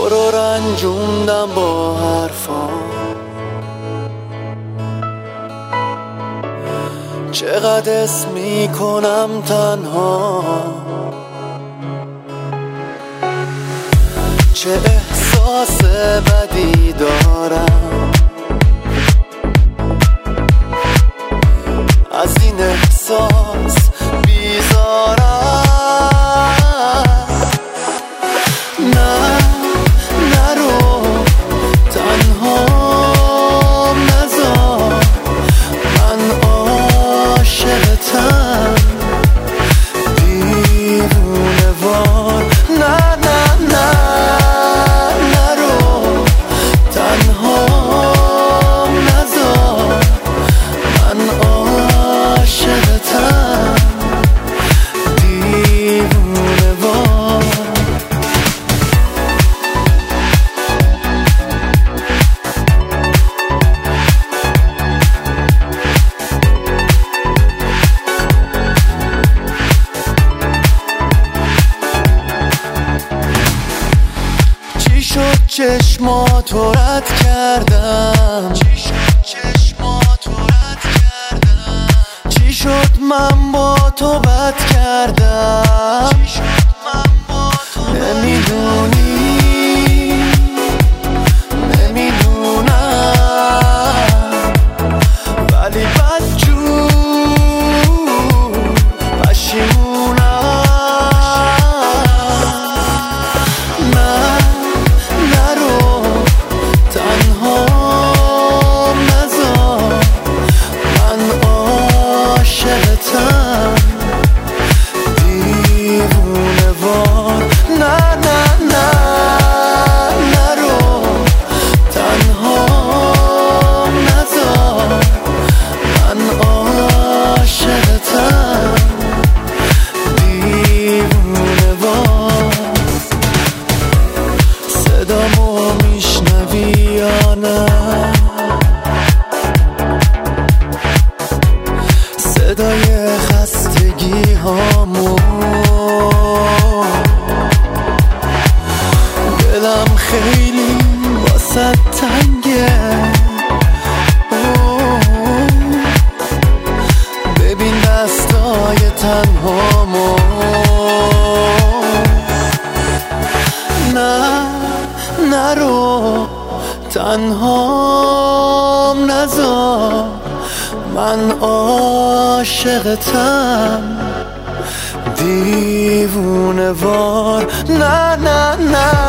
تو رو رنجوندم با حرفام، چقدر اسم میکنم تنها، چه احساس بدی دارم از این احساس بیزارم. نه نرو تنها نذار، من عاشقتم دیوونه وار. نه نه نه نرو تنها نذار، من عاشقتم دیوونه وار. چی شد چشماتو رد کردم، چی شد من با تو بد کردم، نمیدونی نمیدونم ولی بدجور پشیمونم. نه نرو تنها نذار، من عاشقتم دیوونه وار. نه نه نه نرو تنها نذار، من عاشقتم دیوونه وار. صدامو میشنوی یا نه؟ صدای خستگی هامو، دلم خیلی واسه تنگه. ببین دستای تنهامو. نه نرو تنهام نذار، من عاشقتم دیوونه وار. نه نه نه